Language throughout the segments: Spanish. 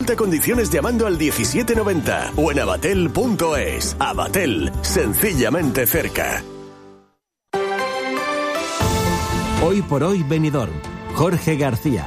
Consulta condiciones llamando al 1790 o en abatel.es. Abatel, sencillamente cerca. Hoy por hoy Benidorm. Jorge García.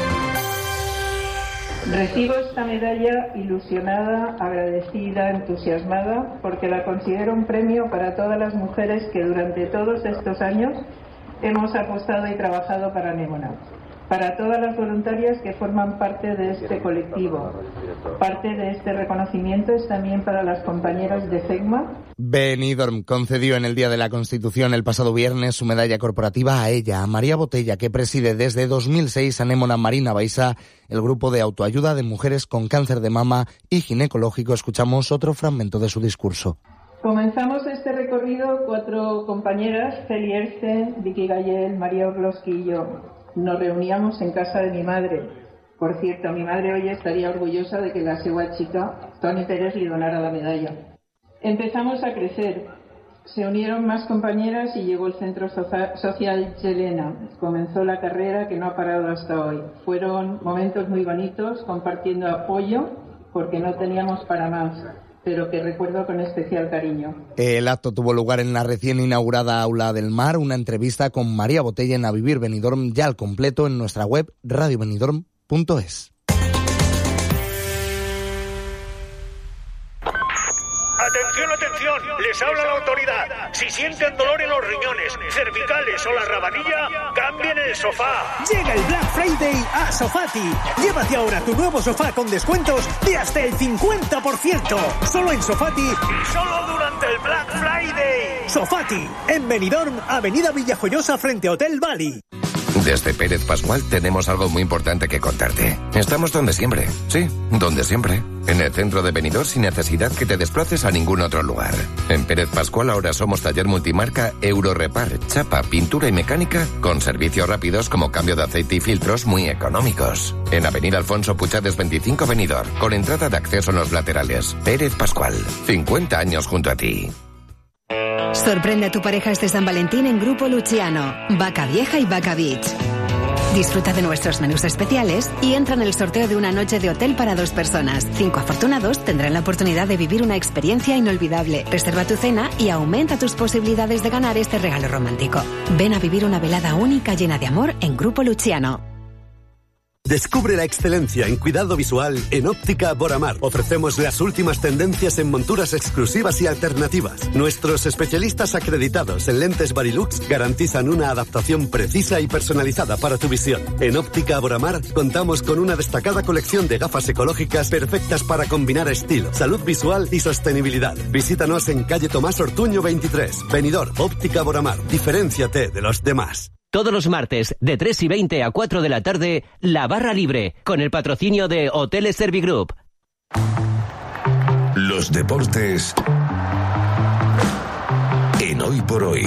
Recibo esta medalla ilusionada, agradecida, entusiasmada, porque la considero un premio para todas las mujeres que durante todos estos años hemos apostado y trabajado para Némona. Para todas las voluntarias que forman parte de este colectivo. Parte de este reconocimiento es también para las compañeras de FECMA. Benidorm concedió en el Día de la Constitución el pasado viernes su medalla corporativa a ella, a María Botella, que preside desde 2006 a Némona Marina Baixa, el grupo de autoayuda de mujeres con cáncer de mama y ginecológico. Escuchamos otro fragmento de su discurso. Comenzamos este recorrido 4 compañeras, Feli Erce, Vicky Gallel, María Orlowski y yo. Nos reuníamos en casa de mi madre. Por cierto, mi madre hoy estaría orgullosa de que la seva chica, Toni Pérez, le donara la medalla. Empezamos a crecer. Se unieron más compañeras y llegó el Centro Social Yelena. Comenzó la carrera que no ha parado hasta hoy. Fueron momentos muy bonitos, compartiendo apoyo, porque no teníamos para más, pero que recuerdo con especial cariño. El acto tuvo lugar en la recién inaugurada Aula del Mar, una entrevista con María Botella en A Vivir Benidorm, ya al completo en nuestra web radiobenidorm.es. Atención, atención, les habla la autoridad. Si sienten dolor en los riñones, cervicales o la rabanilla, cambien el sofá. Llega el Black Friday a Sofati. Llévate ahora tu nuevo sofá con descuentos de hasta el 50%. Solo en Sofati Y solo durante el Black Friday. Sofati, en Benidorm, Avenida Villajoyosa frente a Hotel Bali. Desde Pérez Pascual tenemos algo muy importante que contarte. Estamos donde siempre. Sí, donde siempre. En el centro de Benidorm sin necesidad que te desplaces a ningún otro lugar. En Pérez Pascual ahora somos taller multimarca Eurorepar, chapa, pintura y mecánica con servicios rápidos como cambio de aceite y filtros muy económicos. En Avenida Alfonso Puchades 25 Benidorm, con entrada de acceso en los laterales. Pérez Pascual, 50 años junto a ti. Sorprende a tu pareja este San Valentín en Grupo Luciano, Vaca Vieja y Vaca Beach. Disfruta de nuestros menús especiales y entra en el sorteo de una noche de hotel para 2 personas. 5 afortunados tendrán la oportunidad de vivir una experiencia inolvidable. Reserva tu cena y aumenta tus posibilidades de ganar este regalo romántico. Ven a vivir una velada única llena de amor en Grupo Luciano. Descubre la excelencia en cuidado visual en Óptica Boramar. Ofrecemos las últimas tendencias en monturas exclusivas y alternativas. Nuestros especialistas acreditados en lentes Varilux garantizan una adaptación precisa y personalizada para tu visión. En Óptica Boramar contamos con una destacada colección de gafas ecológicas perfectas para combinar estilo, salud visual y sostenibilidad. Visítanos en calle Tomás Ortuño 23, Benidorm. Óptica Boramar. Diferénciate de los demás. Todos los martes, de 3:20 a 4 de la tarde, La Barra Libre, con el patrocinio de Hoteles Servigroup. Los deportes en Hoy por Hoy.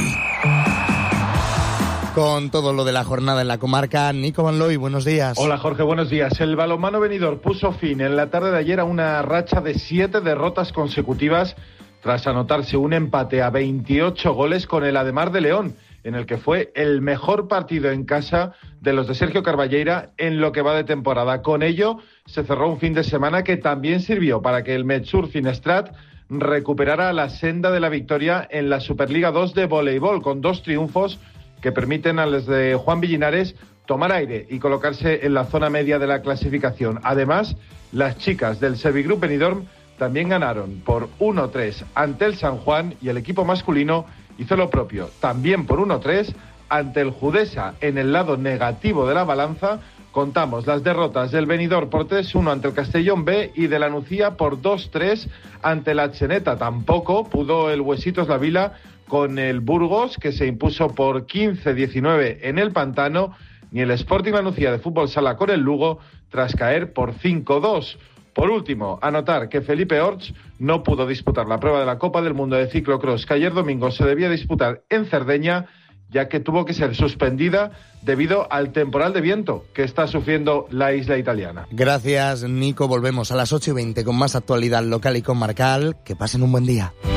Con todo lo de la jornada en la comarca, Nico Van Looy, buenos días. Hola Jorge, buenos días. El balonmano Benidorm puso fin en la tarde de ayer a una racha de 7 derrotas consecutivas tras anotarse un empate a 28 goles con el Ademar de León, en el que fue el mejor partido en casa de los de Sergio Carballeira en lo que va de temporada. Con ello, se cerró un fin de semana que también sirvió para que el Metsur Finestrat recuperara la senda de la victoria en la Superliga 2 de voleibol, con 2 triunfos que permiten a los de Juan Villinares tomar aire y colocarse en la zona media de la clasificación. Además, las chicas del Servigroup Benidorm también ganaron por 1-3 ante el San Juan y el equipo masculino hizo lo propio, también por 1-3 ante el Judesa. En el lado negativo de la balanza contamos las derrotas del Benidorm por 3-1 ante el Castellón B y de la Nucía por 2-3 ante la Atxeneta. Tampoco pudo el Huesitos La Vila con el Burgos, que se impuso por 15-19 en el Pantano, ni el Sporting La Nucía de fútbol sala con el Lugo tras caer por 5-2. Por último, anotar que Felipe Orts no pudo disputar la prueba de la Copa del Mundo de ciclocross que ayer domingo se debía disputar en Cerdeña, ya que tuvo que ser suspendida debido al temporal de viento que está sufriendo la isla italiana. Gracias, Nico. Volvemos a las 8:20 con más actualidad local y comarcal. Que pasen un buen día.